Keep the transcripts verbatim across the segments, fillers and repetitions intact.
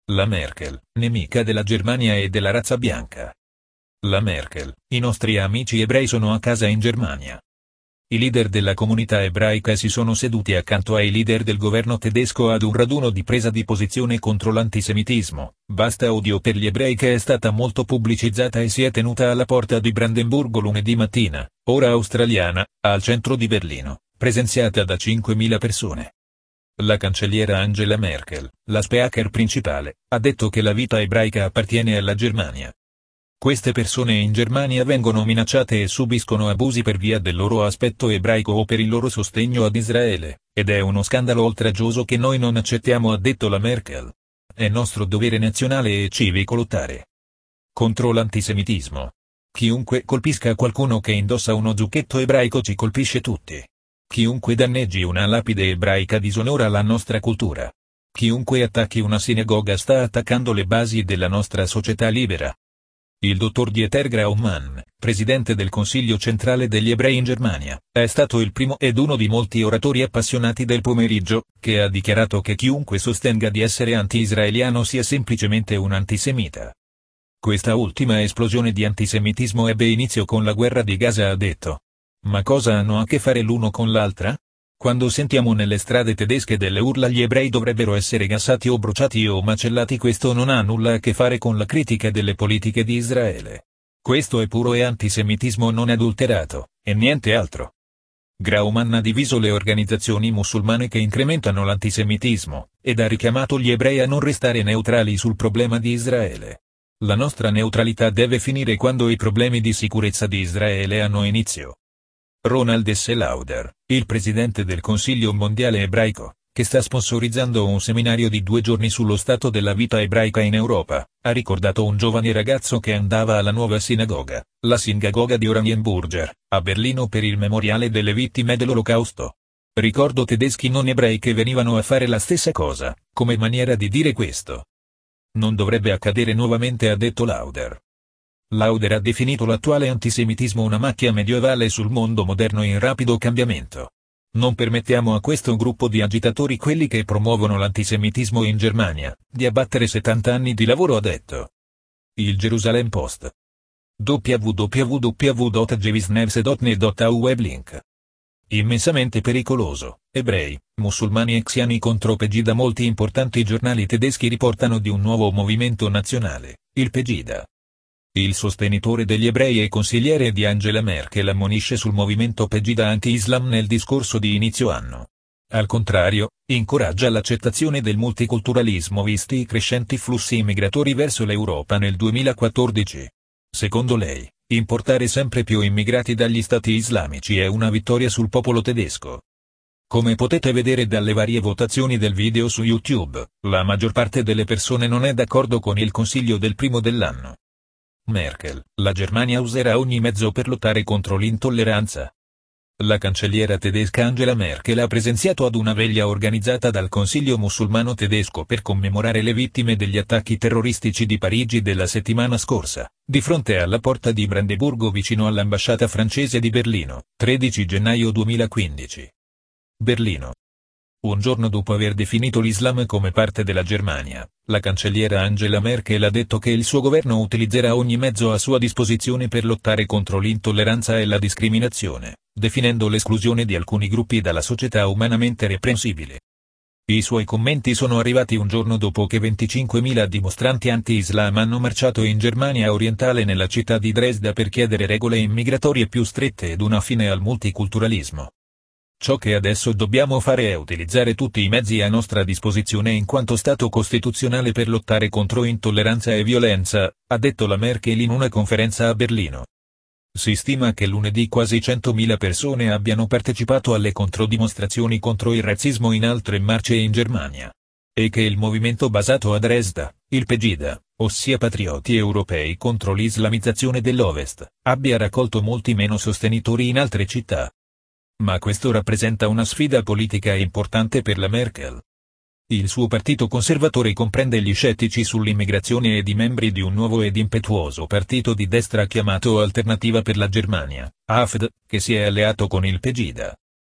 La Merkel, nemica della Germania e della razza bianca. La Merkel, i nostri amici ebrei sono a casa in Germania. I leader della comunità ebraica si sono seduti accanto ai leader del governo tedesco ad un raduno di presa di posizione contro l'antisemitismo. Basta odio per gli ebrei che è stata molto pubblicizzata e si è tenuta alla porta di Brandeburgo lunedì mattina, ora australiana, al centro di Berlino, presenziata da cinquemila persone. La cancelliera Angela Merkel, la speaker principale, ha detto che la vita ebraica appartiene alla Germania. Queste persone in Germania vengono minacciate e subiscono abusi per via del loro aspetto ebraico o per il loro sostegno ad Israele, ed è uno scandalo oltraggioso che noi non accettiamo, ha detto la Merkel. È nostro dovere nazionale e civico lottare contro l'antisemitismo. Chiunque colpisca qualcuno che indossa uno zucchetto ebraico ci colpisce tutti. Chiunque danneggi una lapide ebraica disonora la nostra cultura. Chiunque attacchi una sinagoga sta attaccando le basi della nostra società libera. Il dottor Dieter Graumann, presidente del Consiglio centrale degli ebrei in Germania, è stato il primo ed uno di molti oratori appassionati del pomeriggio, che ha dichiarato che chiunque sostenga di essere anti-israeliano sia semplicemente un antisemita. Questa ultima esplosione di antisemitismo ebbe inizio con la guerra di Gaza, ha detto. Ma cosa hanno a che fare l'uno con l'altra? Quando sentiamo nelle strade tedesche delle urla gli ebrei dovrebbero essere gassati o bruciati o macellati, questo non ha nulla a che fare con la critica delle politiche di Israele. Questo è puro e antisemitismo non adulterato, e niente altro. Graumann ha diviso le organizzazioni musulmane che incrementano l'antisemitismo, ed ha richiamato gli ebrei a non restare neutrali sul problema di Israele. La nostra neutralità deve finire quando i problemi di sicurezza di Israele hanno inizio. Ronald S. Lauder, il presidente del Consiglio mondiale ebraico, che sta sponsorizzando un seminario di due giorni sullo stato della vita ebraica in Europa, ha ricordato un giovane ragazzo che andava alla nuova sinagoga, la sinagoga di Oranienburger, a Berlino per il memoriale delle vittime dell'Olocausto. Ricordo tedeschi non ebrei che venivano a fare la stessa cosa, come maniera di dire questo. Non dovrebbe accadere nuovamente, ha detto Lauder. Lauder ha definito l'attuale antisemitismo una macchia medievale sul mondo moderno in rapido cambiamento. Non permettiamo a questo gruppo di agitatori, quelli che promuovono l'antisemitismo in Germania, di abbattere settanta anni di lavoro, ha detto. Il Jerusalem Post. w w w punto jewisnews punto net punto a u weblink. Immensamente pericoloso, ebrei, musulmani e xiani contro Pegida. Molti importanti giornali tedeschi riportano di un nuovo movimento nazionale, il Pegida. Il sostenitore degli ebrei e consigliere di Angela Merkel ammonisce sul movimento Pegida anti-Islam nel discorso di inizio anno. Al contrario, incoraggia l'accettazione del multiculturalismo visti i crescenti flussi migratori verso l'Europa nel duemilaquattordici. Secondo lei, importare sempre più immigrati dagli stati islamici è una vittoria sul popolo tedesco. Come potete vedere dalle varie votazioni del video su YouTube, la maggior parte delle persone non è d'accordo con il consiglio del primo dell'anno. Merkel, la Germania userà ogni mezzo per lottare contro l'intolleranza. La cancelliera tedesca Angela Merkel ha presenziato ad una veglia organizzata dal Consiglio musulmano tedesco per commemorare le vittime degli attacchi terroristici di Parigi della settimana scorsa, di fronte alla porta di Brandeburgo vicino all'ambasciata francese di Berlino, tredici gennaio duemilaquindici. Berlino. Un giorno dopo aver definito l'Islam come parte della Germania, la cancelliera Angela Merkel ha detto che il suo governo utilizzerà ogni mezzo a sua disposizione per lottare contro l'intolleranza e la discriminazione, definendo l'esclusione di alcuni gruppi dalla società umanamente reprensibile. I suoi commenti sono arrivati un giorno dopo che venticinquemila dimostranti anti-Islam hanno marciato in Germania orientale nella città di Dresda per chiedere regole immigratorie più strette ed una fine al multiculturalismo. Ciò che adesso dobbiamo fare è utilizzare tutti i mezzi a nostra disposizione in quanto Stato costituzionale per lottare contro intolleranza e violenza, ha detto la Merkel in una conferenza a Berlino. Si stima che lunedì quasi centomila persone abbiano partecipato alle controdimostrazioni contro il razzismo in altre marce in Germania. E che il movimento basato a Dresda, il Pegida, ossia Patrioti Europei contro l'islamizzazione dell'Ovest, abbia raccolto molti meno sostenitori in altre città. Ma questo rappresenta una sfida politica importante per la Merkel. Il suo partito conservatore comprende gli scettici sull'immigrazione ed i membri di un nuovo ed impetuoso partito di destra chiamato Alternativa per la Germania, A F D, che si è alleato con il Pegida.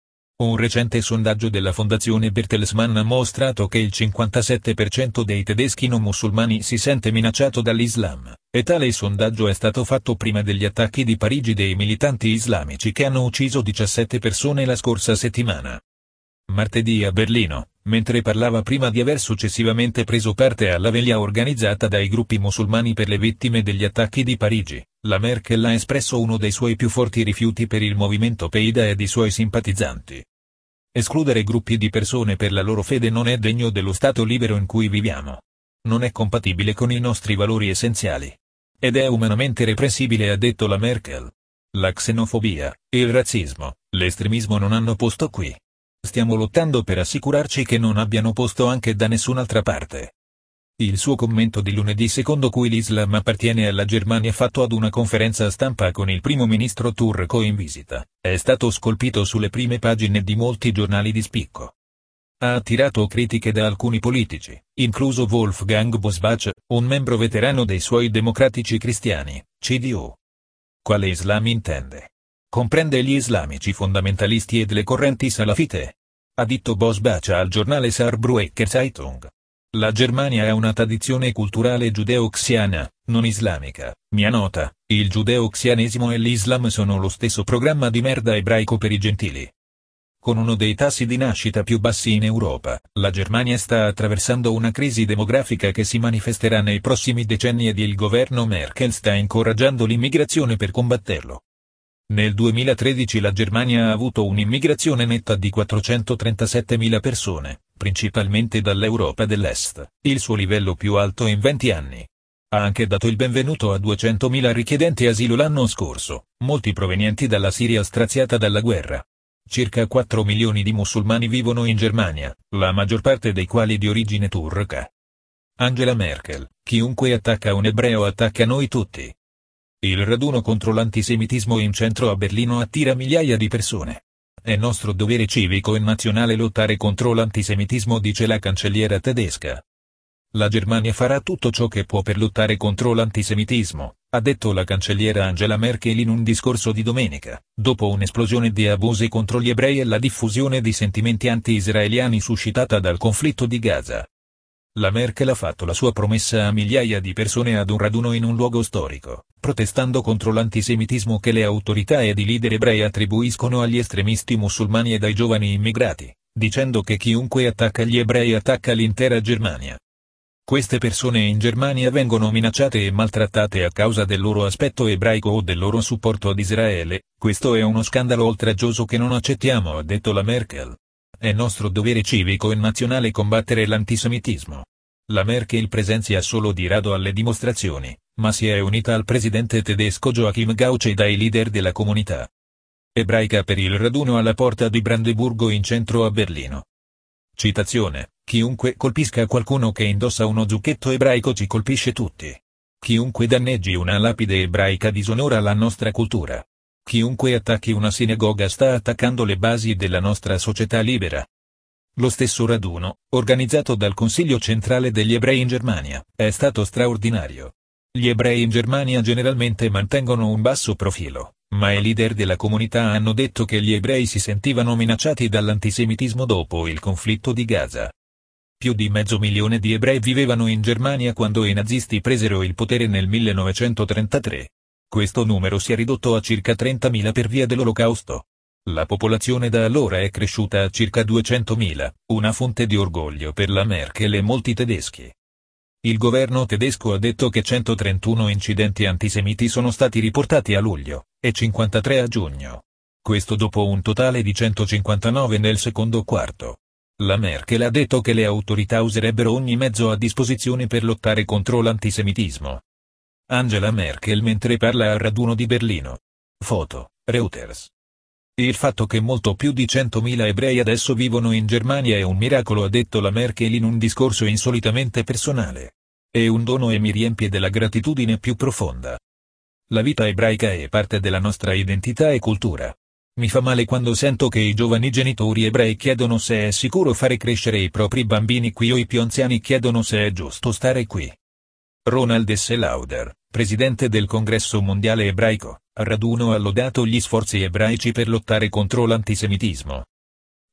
Un recente sondaggio della Fondazione Bertelsmann ha mostrato che il cinquantasette per cento dei tedeschi non musulmani si sente minacciato dall'Islam, e tale sondaggio è stato fatto prima degli attacchi di Parigi dei militanti islamici che hanno ucciso diciassette persone la scorsa settimana. Martedì a Berlino, mentre parlava prima di aver successivamente preso parte alla veglia organizzata dai gruppi musulmani per le vittime degli attacchi di Parigi, la Merkel ha espresso uno dei suoi più forti rifiuti per il movimento Peida ed i suoi simpatizzanti. Escludere gruppi di persone per la loro fede non è degno dello Stato libero in cui viviamo. Non è compatibile con i nostri valori essenziali. Ed è umanamente repressibile, ha detto la Merkel. La xenofobia, il razzismo, l'estremismo non hanno posto qui. Stiamo lottando per assicurarci che non abbiano posto anche da nessun'altra parte. Il suo commento di lunedì, secondo cui l'Islam appartiene alla Germania, fatto ad una conferenza stampa con il primo ministro turco in visita, è stato scolpito sulle prime pagine di molti giornali di spicco. Ha attirato critiche da alcuni politici, incluso Wolfgang Bosbach, un membro veterano dei suoi Democratici Cristiani, C D U. Quale Islam intende? Comprende gli islamici fondamentalisti ed le correnti salafite? Ha detto Bosbach al giornale Saarbrücker Zeitung. La Germania ha una tradizione culturale giudeo-xiana, non islamica. Mia nota, il giudeo-xianesimo e l'Islam sono lo stesso programma di merda ebraico per i gentili. Con uno dei tassi di nascita più bassi in Europa, la Germania sta attraversando una crisi demografica che si manifesterà nei prossimi decenni ed il governo Merkel sta incoraggiando l'immigrazione per combatterlo. Nel duemilatredici la Germania ha avuto un'immigrazione netta di quattrocentotrentassettemila persone, principalmente dall'Europa dell'Est, il suo livello più alto in venti anni. Ha anche dato il benvenuto a duecentomila richiedenti asilo l'anno scorso, molti provenienti dalla Siria straziata dalla guerra. Circa quattro milioni di musulmani vivono in Germania, la maggior parte dei quali di origine turca. Angela Merkel: chiunque attacca un ebreo attacca noi tutti. Il raduno contro l'antisemitismo in centro a Berlino attira migliaia di persone. È nostro dovere civico e nazionale lottare contro l'antisemitismo, dice la cancelliera tedesca. La Germania farà tutto ciò che può per lottare contro l'antisemitismo, ha detto la cancelliera Angela Merkel in un discorso di domenica, dopo un'esplosione di abusi contro gli ebrei e la diffusione di sentimenti anti-israeliani suscitata dal conflitto di Gaza. La Merkel ha fatto la sua promessa a migliaia di persone ad un raduno in un luogo storico, protestando contro l'antisemitismo che le autorità ed i leader ebrei attribuiscono agli estremisti musulmani ed ai giovani immigrati, dicendo che chiunque attacca gli ebrei attacca l'intera Germania. Queste persone in Germania vengono minacciate e maltrattate a causa del loro aspetto ebraico o del loro supporto ad Israele. Questo è uno scandalo oltraggioso che non accettiamo, ha detto la Merkel. È nostro dovere civico e nazionale combattere l'antisemitismo. La Merkel presenzia solo di rado alle dimostrazioni, ma si è unita al presidente tedesco Joachim Gauck ed ai leader della comunità ebraica per il raduno alla porta di Brandeburgo in centro a Berlino. Citazione: chiunque colpisca qualcuno che indossa uno zucchetto ebraico ci colpisce tutti. Chiunque danneggi una lapide ebraica disonora la nostra cultura. Chiunque attacchi una sinagoga sta attaccando le basi della nostra società libera. Lo stesso raduno, organizzato dal Consiglio centrale degli ebrei in Germania, è stato straordinario. Gli ebrei in Germania generalmente mantengono un basso profilo, ma i leader della comunità hanno detto che gli ebrei si sentivano minacciati dall'antisemitismo dopo il conflitto di Gaza. Più di mezzo milione di ebrei vivevano in Germania quando i nazisti presero il potere nel millenovecentotrentatré. Questo numero si è ridotto a circa trentamila per via dell'Olocausto. La popolazione da allora è cresciuta a circa duecentomila, una fonte di orgoglio per la Merkel e molti tedeschi. Il governo tedesco ha detto che centotrentuno incidenti antisemiti sono stati riportati a luglio, e cinquantatré a giugno. Questo dopo un totale di centocinquantanove nel secondo quarto. La Merkel ha detto che le autorità userebbero ogni mezzo a disposizione per lottare contro l'antisemitismo. Angela Merkel mentre parla al raduno di Berlino. Foto, Reuters. Il fatto che molto più di centomila ebrei adesso vivono in Germania è un miracolo, ha detto la Merkel in un discorso insolitamente personale. È un dono e mi riempie della gratitudine più profonda. La vita ebraica è parte della nostra identità e cultura. Mi fa male quando sento che i giovani genitori ebrei chiedono se è sicuro fare crescere i propri bambini qui o i più anziani chiedono se è giusto stare qui. Ronald S. Lauder, presidente del Congresso Mondiale Ebraico, al raduno ha lodato gli sforzi ebraici per lottare contro l'antisemitismo.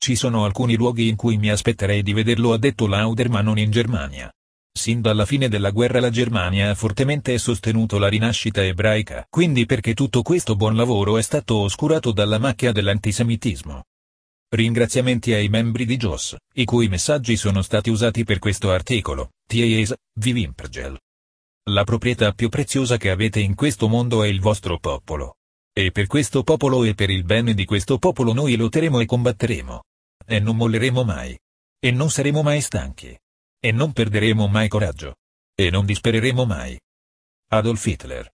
Ci sono alcuni luoghi in cui mi aspetterei di vederlo, ha detto Lauder, ma non in Germania. Sin dalla fine della guerra la Germania ha fortemente sostenuto la rinascita ebraica. Quindi perché tutto questo buon lavoro è stato oscurato dalla macchia dell'antisemitismo? Ringraziamenti ai membri di J O S, i cui messaggi sono stati usati per questo articolo. T A S, Vivimpergel. La proprietà più preziosa che avete in questo mondo è il vostro popolo. E per questo popolo e per il bene di questo popolo noi lotteremo e combatteremo. E non molleremo mai. E non saremo mai stanchi. E non perderemo mai coraggio. E non dispereremo mai. Adolf Hitler.